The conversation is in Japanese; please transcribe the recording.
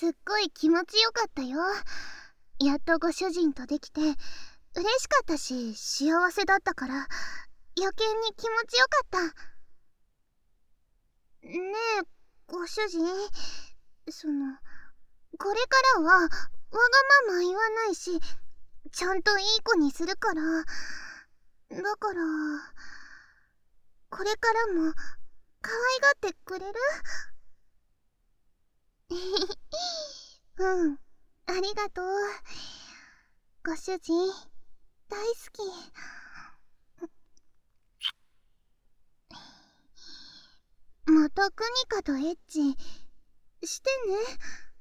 すっごい気持ちよかったよ。やっとご主人とできて嬉しかったし、幸せだったから余計に気持ちよかった。ねえご主人、これからはわがまま言わないし、ちゃんといい子にするから。だからこれからも可愛がってくれる？うん、ありがとう。ご主人大好き。またクニカとエッチしてね。